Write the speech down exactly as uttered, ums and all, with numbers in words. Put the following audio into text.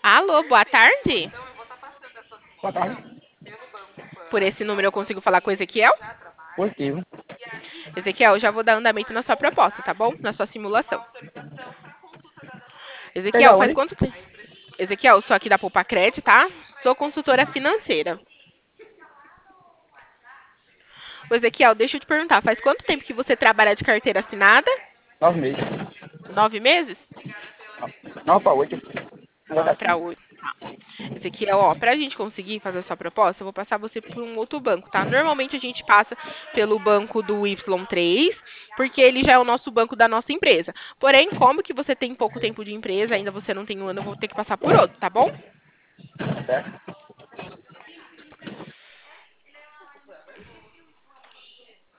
Alô, boa tarde. Boa tarde. Por esse número eu consigo falar com o Ezequiel? Positivo. Ezequiel, eu já vou dar andamento na sua proposta, tá bom? Na sua simulação. Ezequiel, Pegar faz onde? quanto tempo? Ezequiel, sou aqui da Poupa-Cred, tá? Sou consultora financeira. Ô, Ezequiel, deixa eu te perguntar, faz quanto tempo que você trabalha de carteira assinada? Nove meses. Nove meses? Nove para oito. Negócio Nove para assim. oito. Ezequiel, ó, pra gente conseguir fazer a sua proposta, eu vou passar você por um outro banco, tá? Normalmente a gente passa pelo banco do Y três, porque ele já é o nosso banco da nossa empresa. Porém, como que você tem pouco tempo de empresa, ainda você não tem um ano, eu vou ter que passar por outro, tá bom? Certo?